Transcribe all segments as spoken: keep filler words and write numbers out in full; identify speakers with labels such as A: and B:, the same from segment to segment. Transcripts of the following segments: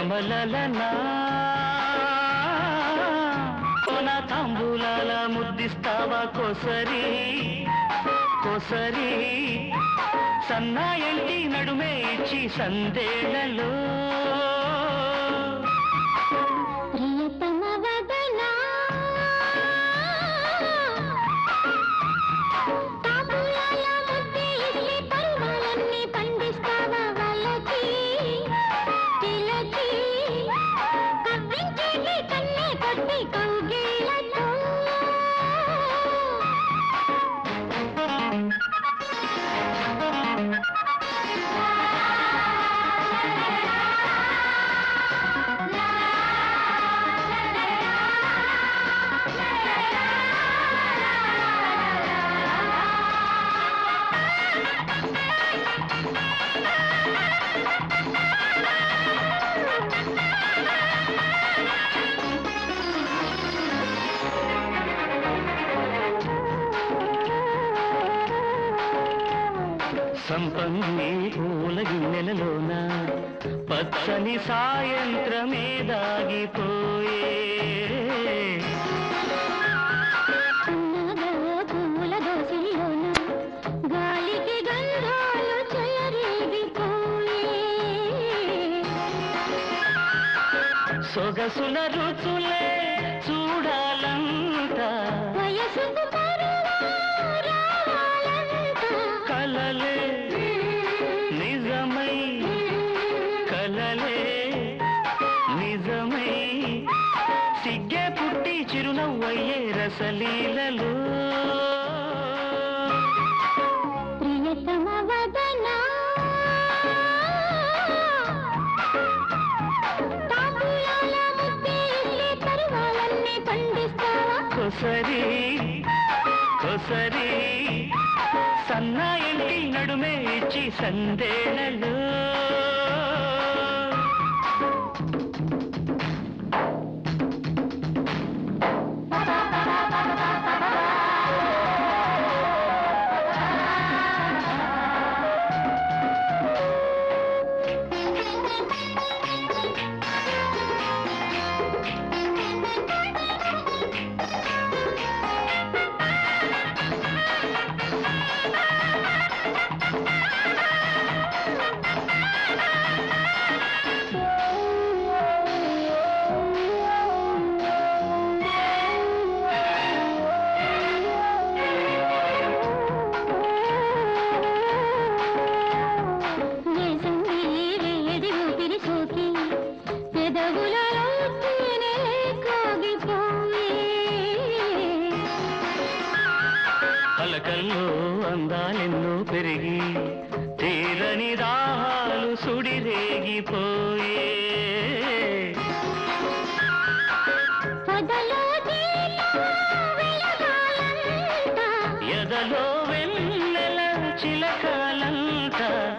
A: ప్రియతమలలనా కోన తాంబూలాల ముద్దిస్తావా కోసరి కోసరి సన్నాయంటి నడుమే ఇచ్చి సందేళ్లలో సంపంగి పూల గిన్నెలలోన పచ్చని సాయంత్రమే దాగిపోయే పూల దోసిలోన గాలికి గంధాలు చెలరేగిపోయే సొగసుల రుచులే చూడాలంట వయసుకు కలలే నిజమై కలలే నిజమై సిగ్గే పుట్టి చిరునవ్వయ్యే రసలీలలో ప్రియతమ వదనా తాంబూలాల ముద్దే ఇల్లే పరువాలన్నీ పండిస్తావా కొసరి కొసరి సన్నాయంటి నడుమే ఇచ్చి సందేళ్లలో పలకల్లో అందాలెన్నో పెరిగి తీరని దాహాలు సుడిరేగిపోయే ఎదలో వెన్నెల చిలకాలంట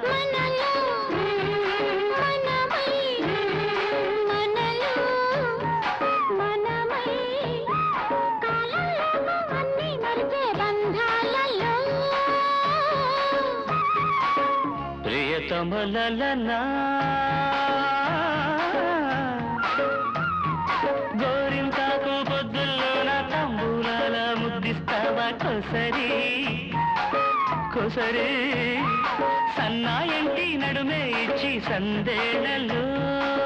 A: ప్రియతమలలనా గోరింటాకు పొద్దుల్లోన తాంబూలాల ముద్దిస్తావా కొసరి కొసరి సన్నాయంటి నడుమే ఇచ్చి సందేళ్లలో